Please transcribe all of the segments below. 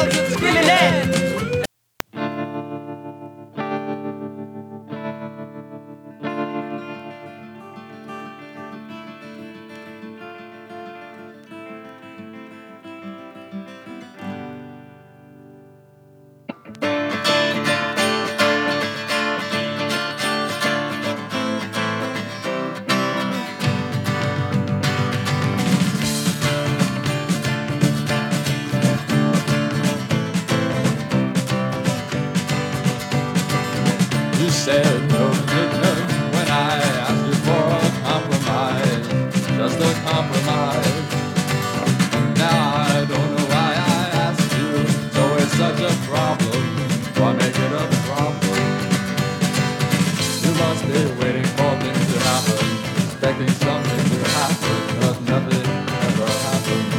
Screaming that. You said no commitment when I asked you for a compromise, just a compromise. Now I don't know why I asked you, so it's such a problem. Why make it a problem? You must be waiting for things to happen, expecting something to happen, but nothing ever happens.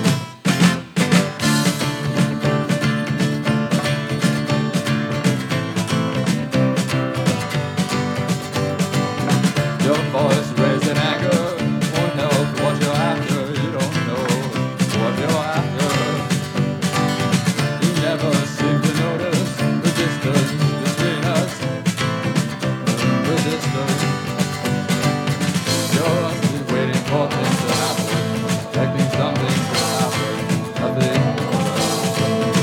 Your voice raised in anger won't help what you're after. You don't know what you're after. You never seem to notice the distance between us. The distance. You're only waiting for things to happen, expecting something to happen. Nothing ever happens.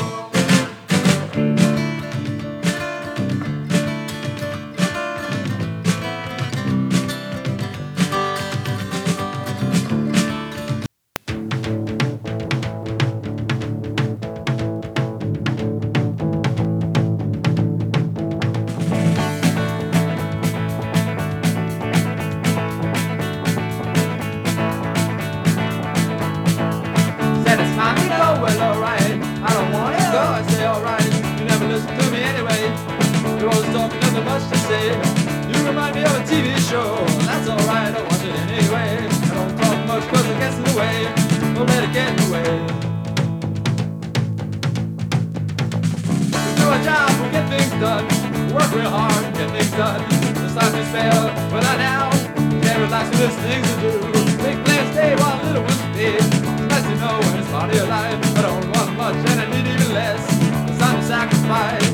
Said it's time to go, well alright. I don't wanna go, I say alright. You never listen to me anyway. You always talking, nothing much to say. You remind me of a TV show. That's alright, I watch it anyway. I don't talk much cause it gets in the way. Don't let it get in the way. We do our job, we get things done. We work real hard, get things done. It's time to spell, but not now. Can't relax with this things to do. Big plans stay while little ones stay. Nice to know when it's part of your life. I don't want much and I need even less. It's time to sacrifice.